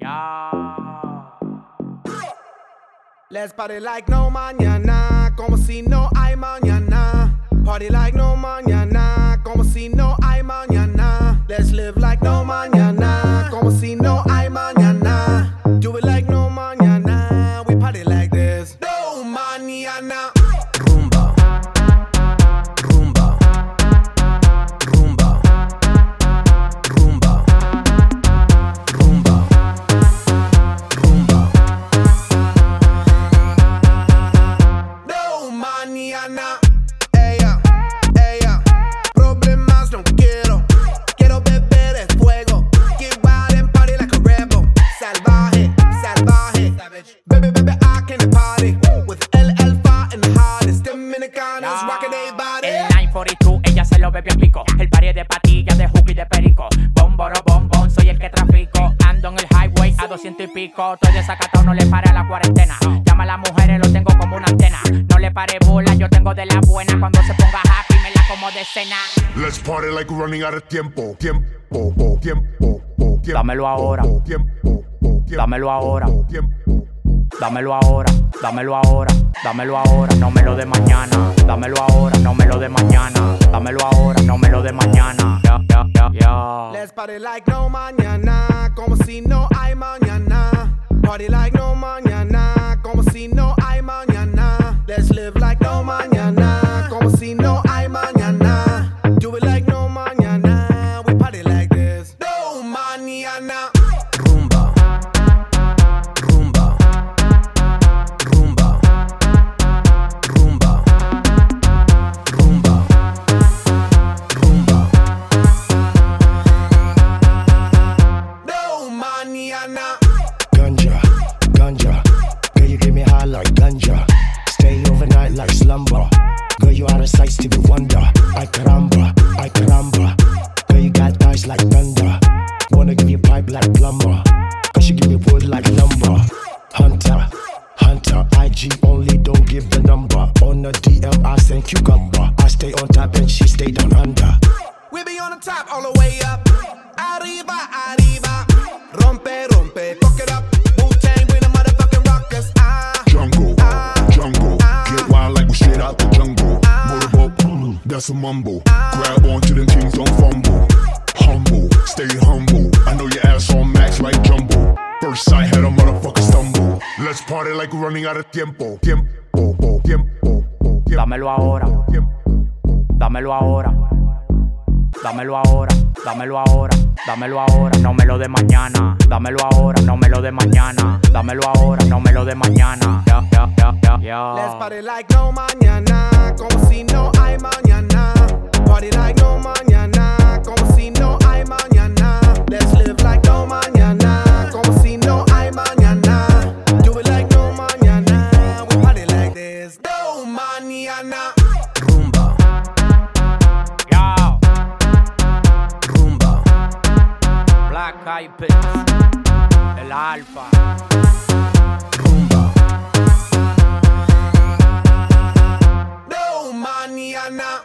Let's party like no mañana, como si no hay mañana. Party like no mañana, como si no hay mañana. Let's live like no mañana, como si no hay mañana. Do it like no mañana, we party like this. No mañana. Rumba, rumba, rumba, rumba, rumba, rumba. No mañana. Ella, ella, problemas no quiero. Quiero beber el fuego. Get wild and party like a rebel. Salvaje, salvaje. Baby, baby, I can party with El Alfa and the hottest Dominicanas rocking their body. El 942, ella se lo bebió en pico. El party de patillas, de hook y de perico. Bomboro, bombón, soy el que trafico. Ando en el highway a 200 y pico. Estoy desacatado, no le pare a la cuarentena. Llama a las mujeres, lo tengo como una antena. No le pare bola, yo tengo de la buena. Cuando se ponga happy, me la como de cena. Let's party like we're running out of tiempo. Tiempo, tiempo, tiempo. Dámelo ahora. Tiempo, Dámelo ahora. tiempo. Dámelo ahora, dámelo ahora, dámelo ahora, no me lo de mañana. Dámelo ahora, no me lo de mañana. Dámelo ahora, no me lo de mañana. Let's party like no mañana, como si no hay mañana. Party like no mañana, como si no hay mañana. Let's live like no mañana, como si no hay mañana. Do it like no mañana, we party like this. No mañana. Rumba, rumba, rumba, rumba, rumba, rumba. No mañana. Ganja, ganja. Girl, you give me high like ganja. Stay overnight like slumber. Girl, you out of sight, Stevie Wonder. Ay caramba, ay caramba. Girl, you got thighs like thunder. Wanna give you pipe like plumber. Cause you give me wood like lumber. Hunter, hunter. IG only, don't give the number. On the DM, I send cucumber. I stay on top and she stay down under. We be on the top all the way up. Arriba, arriba. Rompe, rompe, fuck it up. Wu-Tang, we the motherfucking rockers. Jungle, jungle. Get wild like we straight out the jungle. Motorboat, that's a mumble. Grab onto them things, don't fumble. Humble, stay humble. I know your ass on max like jumbo. First sight had a motherfucker stumble. Let's party like we're running out of tiempo. Tiempo, tiempo, tiempo. Dámelo ahora, dámelo ahora. Dámelo ahora, dámelo ahora, dámelo ahora, no me lo de mañana. Dámelo ahora, no me lo de mañana. Dámelo ahora, no me lo de mañana. Let's party like no mañana, como si no hay mañana. Party like no mañana, como si no hay mañana. Let's live like no mañana, como si no hay mañana. Do it like no mañana, we party like this. No mañana. Rumba, Yo, rumba, Black Eyed Peas, El Alfa. rumba. No mañana.